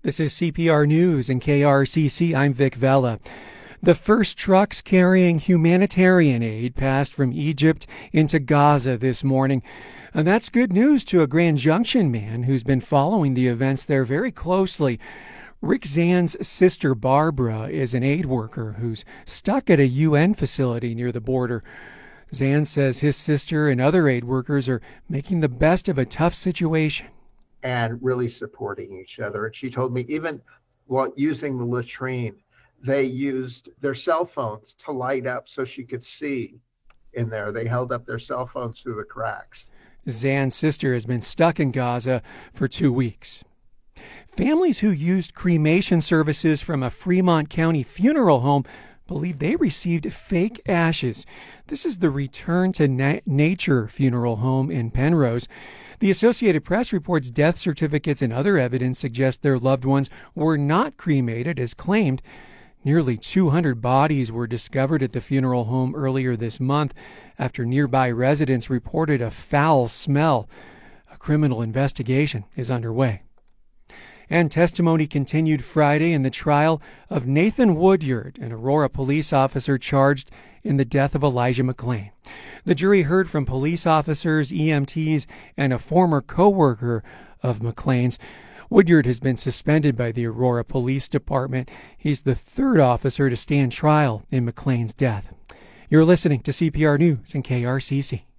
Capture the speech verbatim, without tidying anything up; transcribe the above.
This is C P R News and K R C C. I'm Vic Vela. The first trucks carrying humanitarian aid passed from Egypt into Gaza this morning. And that's good news to a Grand Junction man who's been following the events there very closely. Rick Zan's sister Barbara is an aid worker who's stuck at a U N facility near the border. Zan says his sister and other aid workers are making the best of a tough situation. And really supporting each other. And she told me even while using the latrine, they used their cell phones to light up so she could see in there. They held up their cell phones through the cracks. Zan's sister has been stuck in Gaza for two weeks. Families who used cremation services from a Fremont County funeral home believe they received fake ashes. This is the Return to Na- Nature funeral home in Penrose. The Associated Press reports death certificates and other evidence suggest their loved ones were not cremated as claimed. Nearly two hundred bodies were discovered at the funeral home earlier this month after nearby residents reported a foul smell. A criminal investigation is underway. And testimony continued Friday in the trial of Nathan Woodyard, an Aurora police officer charged in the death of Elijah McClain. The jury heard from police officers, E M Ts, and a former co-worker of McClain's. Woodyard has been suspended by the Aurora Police Department. He's the third officer to stand trial in McClain's death. You're listening to C P R News and K R C C.